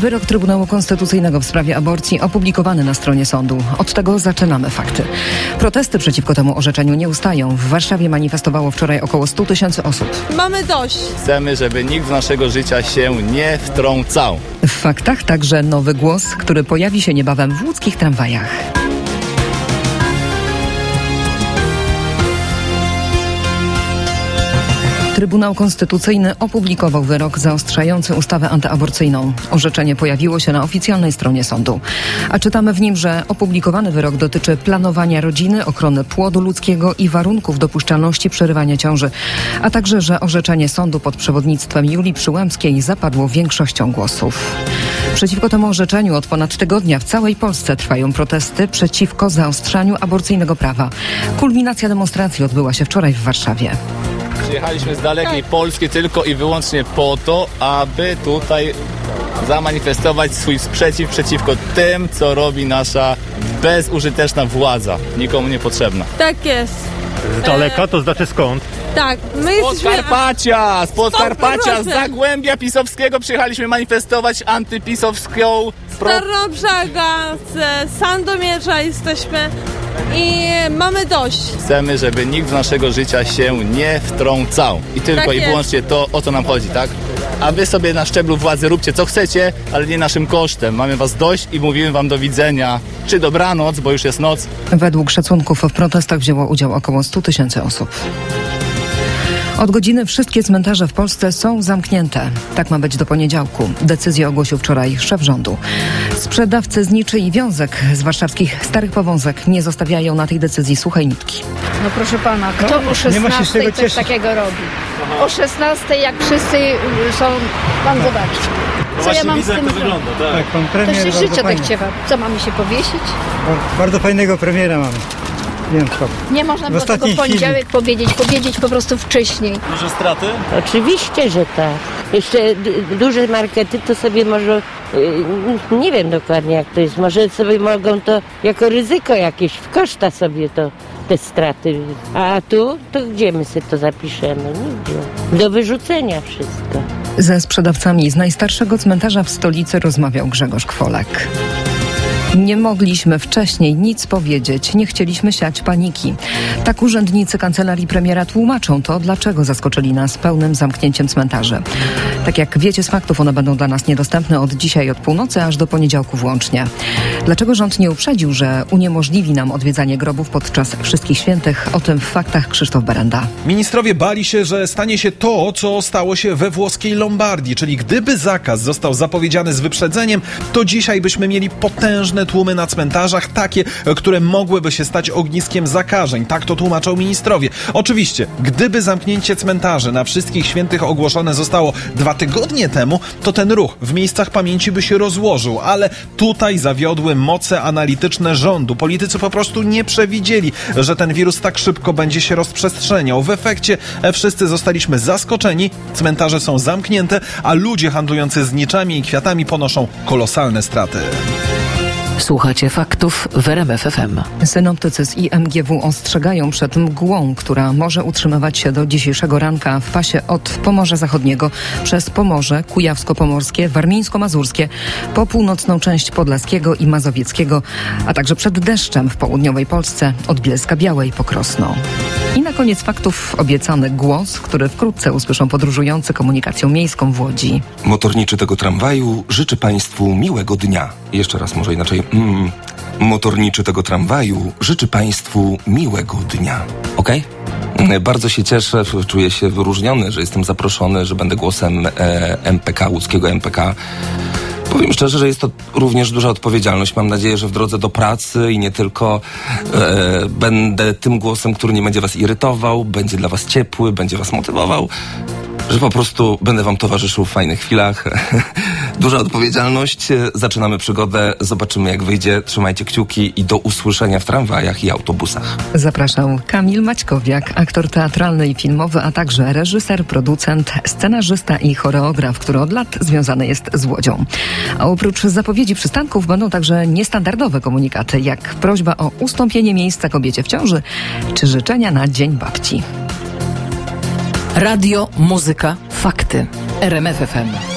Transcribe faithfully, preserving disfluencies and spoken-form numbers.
Wyrok Trybunału Konstytucyjnego w sprawie aborcji opublikowany na stronie sądu. Od tego zaczynamy fakty. Protesty przeciwko temu orzeczeniu nie ustają. W Warszawie manifestowało wczoraj około stu tysięcy osób. Mamy dość. Chcemy, żeby nikt w naszego życia się nie wtrącał. W faktach także nowy głos, który pojawi się niebawem w łódzkich tramwajach. Trybunał Konstytucyjny opublikował wyrok zaostrzający ustawę antyaborcyjną. Orzeczenie pojawiło się na oficjalnej stronie sądu. A czytamy w nim, że opublikowany wyrok dotyczy planowania rodziny, ochrony płodu ludzkiego i warunków dopuszczalności przerywania ciąży, a także, że orzeczenie sądu pod przewodnictwem Julii Przyłębskiej zapadło większością głosów. Przeciwko temu orzeczeniu od ponad tygodnia w całej Polsce trwają protesty przeciwko zaostrzaniu aborcyjnego prawa. Kulminacja demonstracji odbyła się wczoraj w Warszawie. Przyjechaliśmy z dalekiej Polski tylko i wyłącznie po to, aby tutaj zamanifestować swój sprzeciw przeciwko tym, co robi nasza bezużyteczna władza, nikomu niepotrzebna. Tak jest. Z daleka, to znaczy skąd? Tak, my Z jesteśmy... Podkarpacia! Z Podkarpacia, z proszę. Zagłębia Pisowskiego przyjechaliśmy manifestować antypisowską... Pro... Starobrzega, z Sandomierza jesteśmy i mamy dość. Chcemy, żeby nikt w naszego życia się nie wtrącał. I tylko Tak i jest. wyłącznie to, o co nam chodzi, tak? A wy sobie na szczeblu władzy róbcie co chcecie, ale nie naszym kosztem. Mamy was dość i mówimy wam do widzenia. Czy dobranoc, bo już jest noc. Według szacunków w protestach wzięło udział około stu tysięcy osób. Od godziny wszystkie cmentarze w Polsce są zamknięte. Tak ma być do poniedziałku. Decyzję ogłosił wczoraj szef rządu. Sprzedawcy zniczy i wiązek z warszawskich starych powązek nie zostawiają na tej decyzji suchej nitki. No proszę pana, kto No, o nie ma się z tego szesnastej coś cieszyć. takiego robi? O szesnastej, jak wszyscy są, pan zobaczcie. Co ja mam z tym zrobić? Tak, pan To premier się bardzo życzę fajny. tak ciewa. Co, mamy się powiesić? Bardzo fajnego premiera mamy. Nie wiem, co. Nie można W było tego w ostatniej poniedziałek powiedzieć, powiedzieć po prostu wcześniej. Duże straty? Oczywiście, że tak. Jeszcze d- duże markety to sobie może, y, nie wiem dokładnie jak to jest, może sobie mogą to jako ryzyko jakieś w koszta sobie to te straty. A tu, to gdzie my sobie to zapiszemy? Nigdzie. Do wyrzucenia wszystko. Ze sprzedawcami z najstarszego cmentarza w stolicy rozmawiał Grzegorz Kwolek. Nie mogliśmy wcześniej nic powiedzieć, nie chcieliśmy siać paniki. Tak urzędnicy kancelarii premiera tłumaczą to, dlaczego zaskoczyli nas pełnym zamknięciem cmentarzy. Tak jak wiecie z faktów, one będą dla nas niedostępne od dzisiaj od północy aż do poniedziałku włącznie. Dlaczego rząd nie uprzedził, że uniemożliwi nam odwiedzanie grobów podczas Wszystkich Świętych? O tym w faktach Krzysztof Berenda. Ministrowie bali się, że stanie się to, co stało się we włoskiej Lombardii, czyli gdyby zakaz został zapowiedziany z wyprzedzeniem, to dzisiaj byśmy mieli potężne tłumy na cmentarzach, takie, które mogłyby się stać ogniskiem zakażeń. Tak to tłumaczą ministrowie. Oczywiście, gdyby zamknięcie cmentarzy na Wszystkich Świętych ogłoszone zostało dwa tygodnie temu, to ten ruch w miejscach pamięci by się rozłożył, ale tutaj zawiodły moce analityczne rządu. Politycy po prostu nie przewidzieli, że ten wirus tak szybko będzie się rozprzestrzeniał. W efekcie wszyscy zostaliśmy zaskoczeni, cmentarze są zamknięte, a ludzie handlujący zniczami i kwiatami ponoszą kolosalne straty. Słuchacie faktów w R M F F M. Synoptycy z I M G W ostrzegają przed mgłą, która może utrzymywać się do dzisiejszego ranka w pasie od Pomorza Zachodniego przez Pomorze, Kujawsko-Pomorskie, Warmińsko-Mazurskie, po północną część Podlaskiego i Mazowieckiego, a także przed deszczem w południowej Polsce od Bielska-Białej po Krosno. I na koniec faktów obiecany głos, który wkrótce usłyszą podróżujący komunikacją miejską w Łodzi. Motorniczy tego tramwaju życzy Państwu miłego dnia. Jeszcze raz, może inaczej. Mm, motorniczy tego tramwaju życzy Państwu miłego dnia. Okej? Okay? Bardzo się cieszę, czuję się wyróżniony, że jestem zaproszony, że będę głosem e, M P K, łódzkiego M P K. Powiem szczerze, że jest to również duża odpowiedzialność. Mam nadzieję, że w drodze do pracy i nie tylko e, będę tym głosem, który nie będzie was irytował, będzie dla was ciepły, będzie was motywował, że po prostu będę wam towarzyszył w fajnych chwilach. Duża odpowiedzialność. Zaczynamy przygodę. Zobaczymy, jak wyjdzie. Trzymajcie kciuki i do usłyszenia w tramwajach i autobusach. Zapraszał Kamil Maćkowiak, aktor teatralny i filmowy, a także reżyser, producent, scenarzysta i choreograf, który od lat związany jest z Łodzią. A oprócz zapowiedzi przystanków będą także niestandardowe komunikaty, jak prośba o ustąpienie miejsca kobiecie w ciąży, czy życzenia na Dzień Babci. Radio, muzyka, fakty. R M F F M.